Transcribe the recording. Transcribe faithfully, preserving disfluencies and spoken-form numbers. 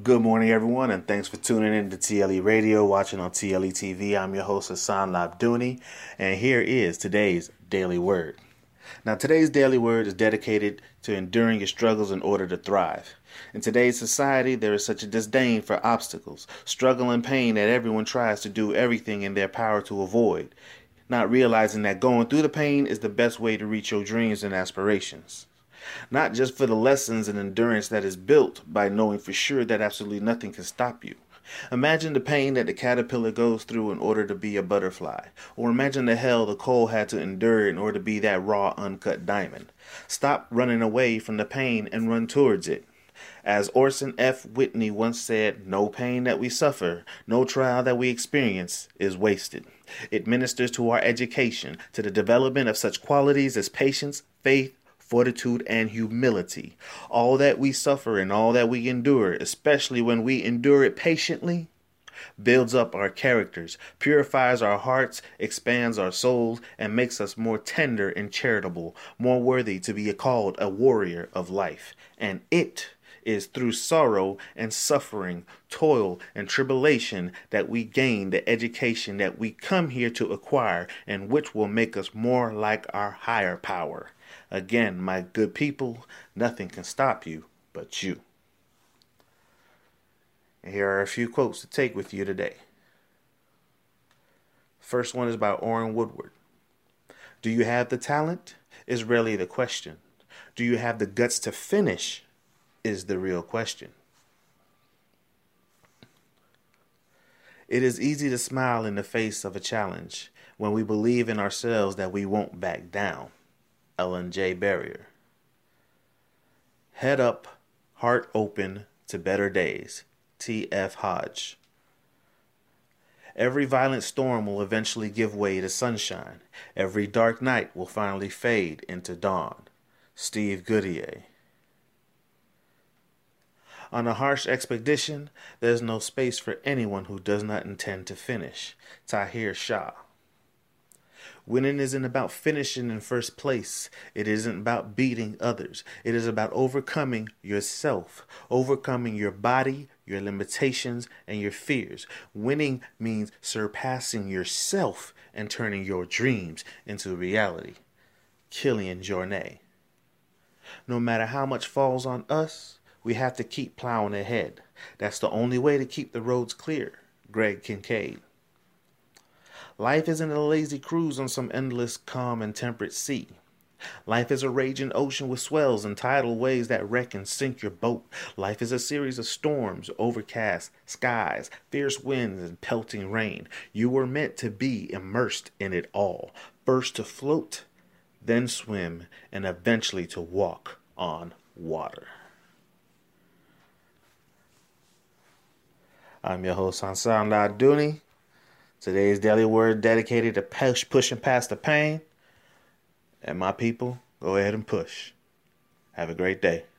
Good morning, everyone, and thanks for tuning in to T L E Radio, watching on T L E T V. I'm your host, Hassan Labduni, and here is today's Daily Word. Now, today's Daily Word is dedicated to enduring your struggles in order to thrive. In today's society, there is such a disdain for obstacles, struggle, and pain that everyone tries to do everything in their power to avoid, not realizing that going through the pain is the best way to reach your dreams and aspirations. Not just for the lessons and endurance that is built by knowing for sure that absolutely nothing can stop you. Imagine the pain that the caterpillar goes through in order to be a butterfly, or imagine the hell the coal had to endure in order to be that raw, uncut diamond. Stop running away from the pain and run towards it. As Orson F. Whitney once said, no pain that we suffer, no trial that we experience is wasted. It ministers to our education, to the development of such qualities as patience, faith, fortitude, and humility. All that we suffer and all that we endure, especially when we endure it patiently, builds up our characters, purifies our hearts, expands our souls, and makes us more tender and charitable, more worthy to be called a warrior of life. And it is through sorrow and suffering, toil and tribulation that we gain the education that we come here to acquire, and which will make us more like our higher power. Again, my good people, nothing can stop you but you. And here are a few quotes to take with you today. First one is by Orrin Woodward. Do you have the talent? Is really the question. Do you have the guts to finish? Is the real question. It is easy to smile in the face of a challenge when we believe in ourselves that we won't back down. Ellen J. Barrier. Head up, heart open to better days. T F. Hodge. Every violent storm will eventually give way to sunshine. Every dark night will finally fade into dawn. Steve Goodyear. On a harsh expedition, there's no space for anyone who does not intend to finish. Tahir Shah. Winning isn't about finishing in first place. It isn't about beating others. It is about overcoming yourself, overcoming your body, your limitations, and your fears. Winning means surpassing yourself and turning your dreams into reality. Killian Jornet. No matter how much falls on us, we have to keep plowing ahead. That's the only way to keep the roads clear. Greg Kincaid. Life isn't a lazy cruise on some endless, calm, and temperate sea. Life is a raging ocean with swells and tidal waves that wreck and sink your boat. Life is a series of storms, overcast skies, fierce winds, and pelting rain. You were meant to be immersed in it all, first to float, then swim, and eventually to walk on water. I'm your host, Hassan Labduni. Today's Daily Word dedicated to push, pushing past the pain. And my people, go ahead and push. Have a great day.